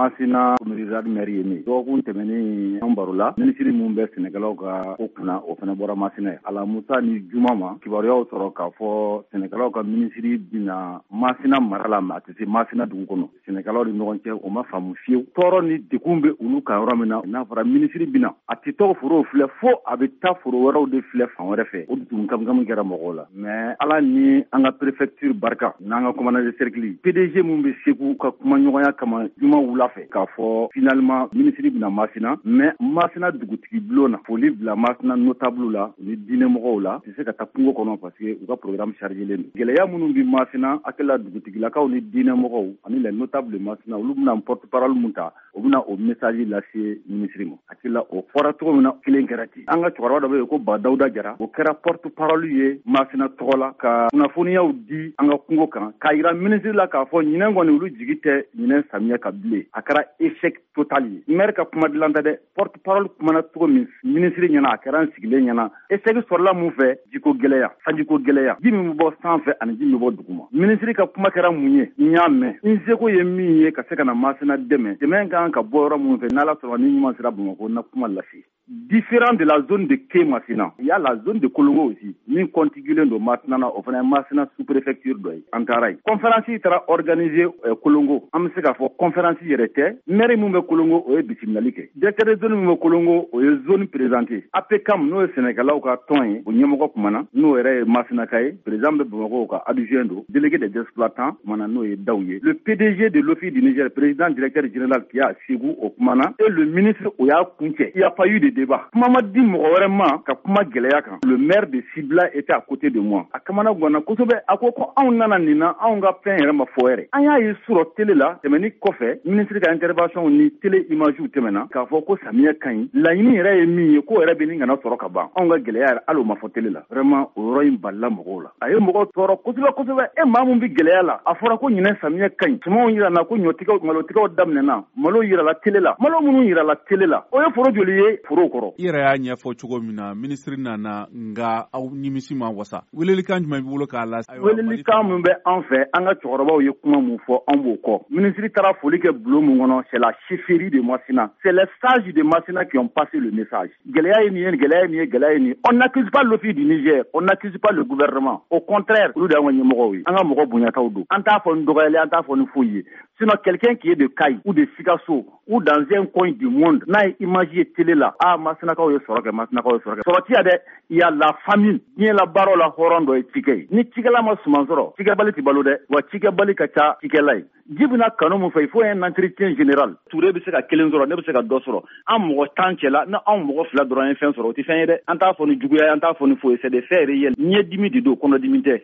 Masina Mirizad Meriemi dɔgɔkun tɛmɛnen an baro la minisiri mun bɛ Sɛnɛkɛlaw ka ko kunna o fana bɔra Masina Ala Musa ni Juma ma kibaruyaw sɔrɔ k'a fɔ Sɛnɛkɛlaw ka minisiri bina Masina mara la mais a tɛ se Masina dugu kɔnɔ Sɛnɛkɛlaw ni ɲɔgɔn cɛ o ma faamu fiyewu tɔɔrɔ ni degun bɛ olu kan yɔrɔ min na n'a fɔra minisiri bina a tɛ tɔgɔ forow filɛ fo a bɛ taa foro wɛrɛw de filɛ fan wɛrɛ fɛ o dun kamikami kɛra mɔgɔw la mais Ala ni an ka préfecture barika n'an ka commandant de cercle PDG mun bɛ Segu ka kuma ɲɔgɔnya kama Juma wula fɛ k'a fɔ finalement minisiri bina Masina mais Masina dugutigi bulon na foli bila Masina notable la ni diinɛmɔgɔw la tɛ se ka taa kungo kɔnɔ parce que u ka programme chargé len don gɛlɛya minnu bi Masina akɛla dugutigilakaw ni diinɛmɔgɔw ani les notables de Masina olu bɛna porte-parole mun ta o bɛna o message lase minisiri ma akila o fɔra cogo min na kelen kɛra ten an ka cɛkɔrɔba dɔ bɛ yen ko Ba Dawuda Jara o kɛra porte-parole ye Masina tɔgɔ la ka kunnafoniyaw di an ka kungo kan k'a yira minisiri la k'a fɔ ɲinɛ kɔni olu jigi tɛ ɲinɛ samiyɛ ka bilen a kɛra échec total ye maire ka kuma dilan tɛ dɛ porte-parole kumana cogo min minisiri ɲɛna a kɛra an sigilen ɲɛna échec sɔrɔla mun fɛ jiko gɛlɛya sanjiko gɛlɛya ji min bɛ bɔ sanfɛ ani ji min bɛ bɔ duguma minisiri ka kuma kɛra mun ye n y'a mɛn n seko ye min ye ka se ka na Masina dɛmɛ kan ka bɔ yɔrɔ mun fɛ n'Ala sɔnna ni ɲuman sera Bamakɔ na kuma lase différent de la zone de K Masina il y a la zone de Kolongo aussi min contiguelen don Masina na o fana ye Masina sous-préfecture dɔ ye an taara yen conférence taara organiser Kolongo an bɛ se k'a fɔ conférence yɛrɛ tɛ maire mun bɛ Kolongo o ye bisiminali kɛ directeur de zone mun bɛ Kolongo o ye zone présenté APCAM n'o ye Sɛnɛkɛlaw ka tɔn ye o ɲɛmɔgɔ kumana n'o yɛrɛ ye Masina ka ye président bɛ Bamakɔ ka adjoint don délégué des exploitants kumana n'o ye Daw ye le PDG de l'Office du Niger président directeur général qui a Ségou o kumana et le ministre o y'a kuncɛ il y a pas eu de débat kuma ma di mɔgɔ wɛrɛ ma ka kuma gɛlɛya kan le maire de Sibila était à côté de moi a kamana ganna kosɛbɛ a ko anw nana nin na anw ka fɛn yɛrɛ ma fɔ yɛrɛ an y'a ye sɔrɔ télé la tɛmɛni kɔfɛ ministre ka intervention ni télé image tɛmɛna k'a fɔ ko samiyɛ ka ɲi laɲini yɛrɛ ye min ye ko yɛrɛ bɛ nin kana sɔrɔ ka ban anw ka gɛlɛya yɛrɛ hali o ma fɔ télé la vraiment o yɔrɔ in balila mɔgɔw la a ye mɔgɔw tɔɔrɔ kosɛbɛ e maa mun bɛ gɛlɛya la a fɔra ko ɲinɛ samiyɛ ka ɲi sumanw yirana ko ɲɔtigɛw malotigɛw daminɛna malo yirala télé la malo minnu yirala télé la o ye foro joli ye foro kɔrɔ i yɛrɛ y'a ɲɛfɔ cogo min na minisiri nana nga aw nimisi ma wasa welelikan jumɛn b'i bolo k'a la welelikan min bɛ an fɛ an ka cɛkɔrɔbaw ye kuma mun fɔ an b'o kɔ minisiri taara foli kɛ bulon mun kɔnɔ c'est la chefferie de Masina c'est les sages de Masina qui ont passé le message gɛlɛya ye nin ye gɛlɛya ye nin ye gɛlɛya ye nin on n'accuse pas l'Office du Niger on n'accuse pas le gouvernement au contraire olu de y'an ka ɲɛmɔgɔw ye an ka mɔgɔ bonyataw don an t'a fɔ ni dɔgɔyali an t'a fɔ ni foyi ye sinon quelqu'un qui est de Kayi ou de Sikasso ou dans un coin du monde n'a ye image ye télé la Masinakaw ye sɔrɔ kɛ Masinakaw ye sɔrɔ kɛ sɔrɔ ti ya dɛ il y a la famine diɲɛ la baaraw la hɔrɔn dɔ ye cikɛ ye ni cikɛla ma suman sɔrɔ cikɛbali tɛ balo dɛ wa cikɛbali ka ca cikɛla ye ji bɛna kanu mun fɛ il faut un entretien général Touré bɛ se ka kelen sɔrɔ ne bɛ se ka dɔ sɔrɔ an mɔgɔ 10 cɛla na anw mɔgɔ 2 dɔrɔn ye fɛn sɔrɔ o tɛ fɛn ye dɛ an t'a fɔ ni juguya an t'a fɔ ni foyi c'est des faits réels ɲɛdimi de don kɔnɔdimi tɛ